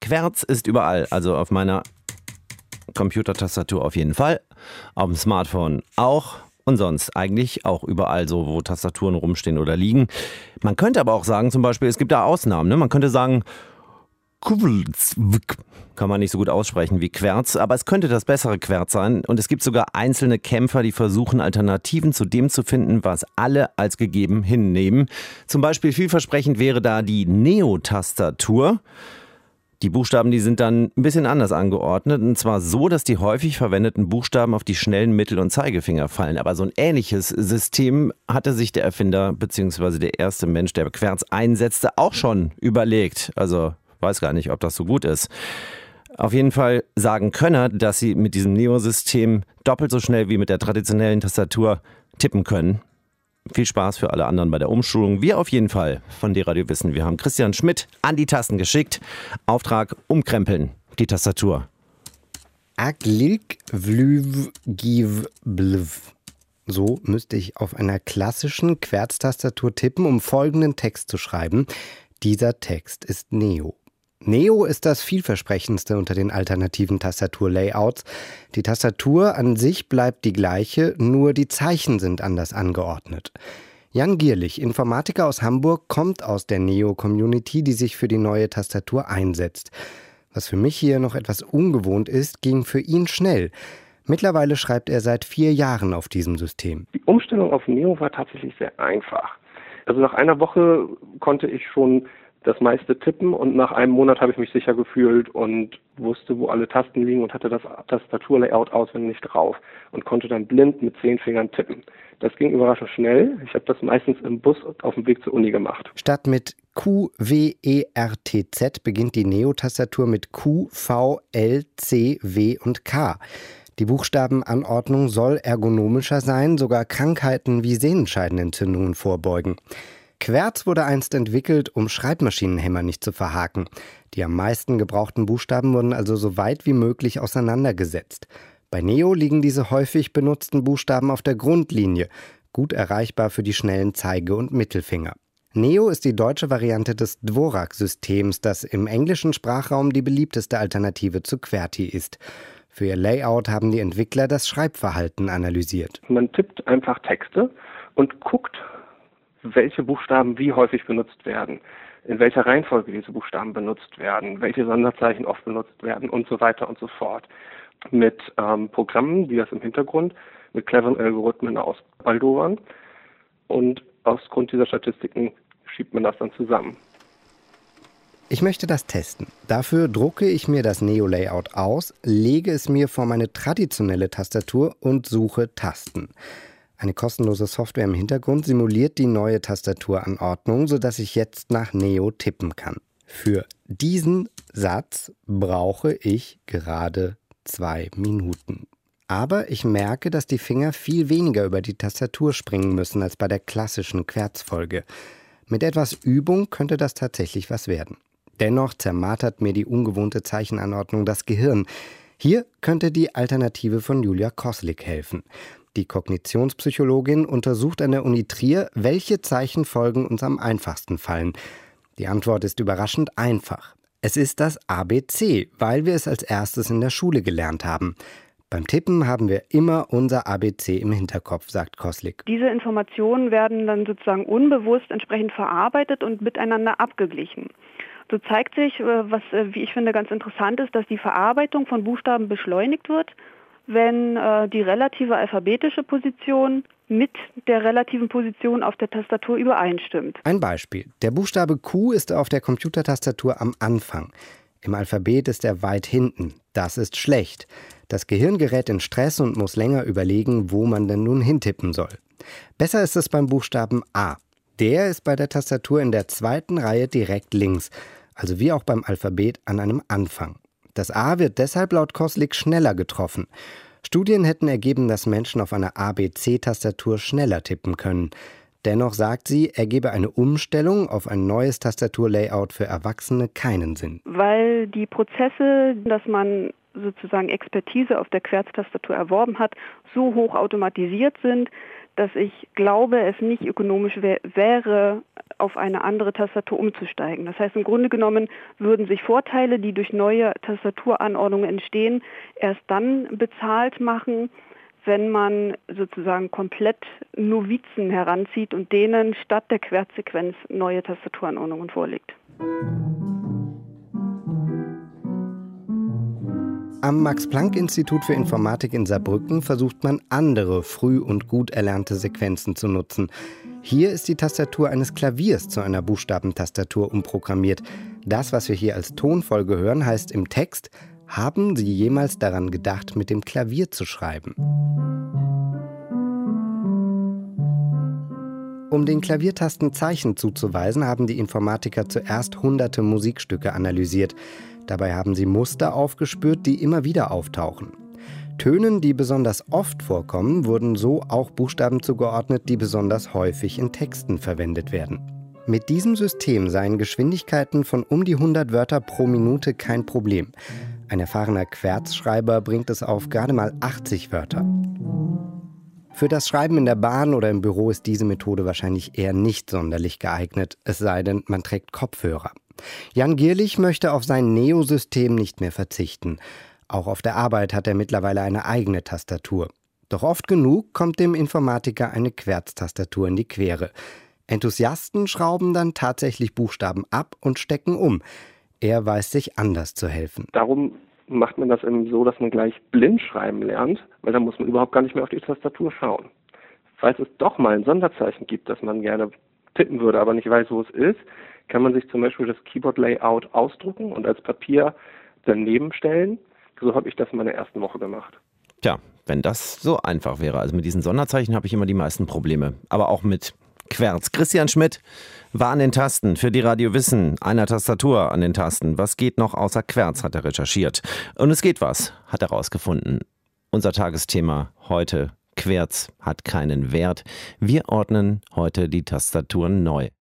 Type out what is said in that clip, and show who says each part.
Speaker 1: Querz ist überall, also auf meiner Computertastatur auf jeden Fall, auf dem Smartphone auch und sonst eigentlich auch überall so, wo Tastaturen rumstehen oder liegen. Man könnte aber auch sagen, zum Beispiel, es gibt da Ausnahmen, ne? Man könnte sagen, kann man nicht so gut aussprechen wie Querz, aber es könnte das bessere Querz sein. Und es gibt sogar einzelne Kämpfer, die versuchen, Alternativen zu dem zu finden, was alle als gegeben hinnehmen. Zum Beispiel vielversprechend wäre da die Neo-Tastatur. Die Buchstaben, die sind dann ein bisschen anders angeordnet. Und zwar so, dass die häufig verwendeten Buchstaben auf die schnellen Mittel- und Zeigefinger fallen. Aber so ein ähnliches System hatte sich der Erfinder bzw. der erste Mensch, der Querz einsetzte, auch schon überlegt. Also weiß gar nicht, ob das so gut ist. Auf jeden Fall sagen Könner, dass sie mit diesem Neo-System doppelt so schnell wie mit der traditionellen Tastatur tippen können. Viel Spaß für alle anderen bei der Umschulung. Wir auf jeden Fall von D-Radio wissen. Wir haben Christian Schmidt an die Tasten geschickt. Auftrag: umkrempeln die Tastatur.
Speaker 2: Aglilk vlüv giv blv. So müsste ich auf einer klassischen Querztastatur tippen, um folgenden Text zu schreiben. Dieser Text ist Neo. Neo ist das vielversprechendste unter den alternativen Tastaturlayouts. Die Tastatur an sich bleibt die gleiche, nur die Zeichen sind anders angeordnet. Jan Gierlich, Informatiker aus Hamburg, kommt aus der Neo-Community, die sich für die neue Tastatur einsetzt. Was für mich hier noch etwas ungewohnt ist, ging für ihn schnell. Mittlerweile schreibt er seit 4 Jahren auf diesem System.
Speaker 3: Die Umstellung auf Neo war tatsächlich sehr einfach. Also nach einer Woche konnte ich schon das meiste tippen und nach einem Monat habe ich mich sicher gefühlt und wusste, wo alle Tasten liegen und hatte das Tastaturlayout auswendig drauf und konnte dann blind mit 10 Fingern tippen. Das ging überraschend schnell. Ich habe das meistens im Bus auf dem Weg zur Uni gemacht.
Speaker 2: Statt mit Q, W, E, R, T, Z beginnt die Neo-Tastatur mit Q, V, L, C, W und K. Die Buchstabenanordnung soll ergonomischer sein, sogar Krankheiten wie Sehenscheidenentzündungen vorbeugen. Querz wurde einst entwickelt, um Schreibmaschinenhämmer nicht zu verhaken. Die am meisten gebrauchten Buchstaben wurden also so weit wie möglich auseinandergesetzt. Bei Neo liegen diese häufig benutzten Buchstaben auf der Grundlinie, gut erreichbar für die schnellen Zeige- und Mittelfinger. Neo ist die deutsche Variante des Dvorak-Systems, das im englischen Sprachraum die beliebteste Alternative zu QWERTY ist. Für ihr Layout haben die Entwickler das Schreibverhalten analysiert.
Speaker 3: Man tippt einfach Texte und guckt, welche Buchstaben wie häufig benutzt werden, in welcher Reihenfolge diese Buchstaben benutzt werden, welche Sonderzeichen oft benutzt werden und so weiter und so fort. Mit Programmen, die das im Hintergrund mit cleveren Algorithmen ausbaldowern und aus Grund dieser Statistiken schiebt man das dann zusammen.
Speaker 2: Ich möchte das testen. Dafür drucke ich mir das Neo-Layout aus, lege es mir vor meine traditionelle Tastatur und suche Tasten. Eine kostenlose Software im Hintergrund simuliert die neue Tastaturanordnung, sodass ich jetzt nach Neo tippen kann. Für diesen Satz brauche ich gerade 2 Minuten. Aber ich merke, dass die Finger viel weniger über die Tastatur springen müssen als bei der klassischen Querzfolge. Mit etwas Übung könnte das tatsächlich was werden. Dennoch zermartert mir die ungewohnte Zeichenanordnung das Gehirn. Hier könnte die Alternative von Julia Koslik helfen. Die Kognitionspsychologin untersucht an der Uni Trier, welche Zeichenfolgen uns am einfachsten fallen. Die Antwort ist überraschend einfach. Es ist das ABC, weil wir es als erstes in der Schule gelernt haben. Beim Tippen haben wir immer unser ABC im Hinterkopf, sagt Koslik.
Speaker 4: Diese Informationen werden dann sozusagen unbewusst entsprechend verarbeitet und miteinander abgeglichen. So zeigt sich, was, wie ich finde, ganz interessant ist, dass die Verarbeitung von Buchstaben beschleunigt wird, wenn die relative alphabetische Position mit der relativen Position auf der Tastatur übereinstimmt.
Speaker 2: Ein Beispiel. Der Buchstabe Q ist auf der Computertastatur am Anfang. Im Alphabet ist er weit hinten. Das ist schlecht. Das Gehirn gerät in Stress und muss länger überlegen, wo man denn nun hintippen soll. Besser ist es beim Buchstaben A. Der ist bei der Tastatur in der 2. Reihe direkt links, also wie auch beim Alphabet an einem Anfang. Das A wird deshalb laut Koslik schneller getroffen. Studien hätten ergeben, dass Menschen auf einer ABC-Tastatur schneller tippen können. Dennoch sagt sie, ergebe eine Umstellung auf ein neues Tastaturlayout für Erwachsene keinen Sinn.
Speaker 4: Weil die Prozesse, dass man sozusagen Expertise auf der Querztastatur erworben hat, so hoch automatisiert sind, dass ich glaube, es nicht ökonomisch wäre, auf eine andere Tastatur umzusteigen. Das heißt, im Grunde genommen würden sich Vorteile, die durch neue Tastaturanordnungen entstehen, erst dann bezahlt machen, wenn man sozusagen komplett Novizen heranzieht und denen statt der Querzsequenz neue Tastaturanordnungen vorlegt.
Speaker 2: Am Max-Planck-Institut für Informatik in Saarbrücken versucht man, andere früh und gut erlernte Sequenzen zu nutzen. Hier ist die Tastatur eines Klaviers zu einer Buchstabentastatur umprogrammiert. Das, was wir hier als Tonfolge hören, heißt im Text: Haben Sie jemals daran gedacht, mit dem Klavier zu schreiben? Um den Klaviertasten Zeichen zuzuweisen, haben die Informatiker zuerst hunderte Musikstücke analysiert. Dabei haben sie Muster aufgespürt, die immer wieder auftauchen. Tönen, die besonders oft vorkommen, wurden so auch Buchstaben zugeordnet, die besonders häufig in Texten verwendet werden. Mit diesem System seien Geschwindigkeiten von um die 100 Wörter pro Minute kein Problem. Ein erfahrener Querzschreiber bringt es auf gerade mal 80 Wörter. Für das Schreiben in der Bahn oder im Büro ist diese Methode wahrscheinlich eher nicht sonderlich geeignet, es sei denn, man trägt Kopfhörer. Jan Gierlich möchte auf sein Neo-System nicht mehr verzichten. Auch auf der Arbeit hat er mittlerweile eine eigene Tastatur. Doch oft genug kommt dem Informatiker eine Querztastatur in die Quere. Enthusiasten schrauben dann tatsächlich Buchstaben ab und stecken um. Er weiß sich anders zu helfen.
Speaker 3: Darum macht man das eben so, dass man gleich blind schreiben lernt, weil dann muss man überhaupt gar nicht mehr auf die Tastatur schauen. Falls es doch mal ein Sonderzeichen gibt, das man gerne tippen würde, aber nicht weiß, wo es ist, kann man sich zum Beispiel das Keyboard-Layout ausdrucken und als Papier daneben stellen. So habe ich das in meiner ersten Woche gemacht.
Speaker 1: Tja, wenn das so einfach wäre. Also mit diesen Sonderzeichen habe ich immer die meisten Probleme. Aber auch mit Querz. Christian Schmidt war an den Tasten für die Radio Wissen, einer Tastatur an den Tasten. Was geht noch außer Querz, hat er recherchiert. Und es geht was, hat er rausgefunden. Unser Tagesthema heute: Querz hat keinen Wert. Wir ordnen heute die Tastaturen neu.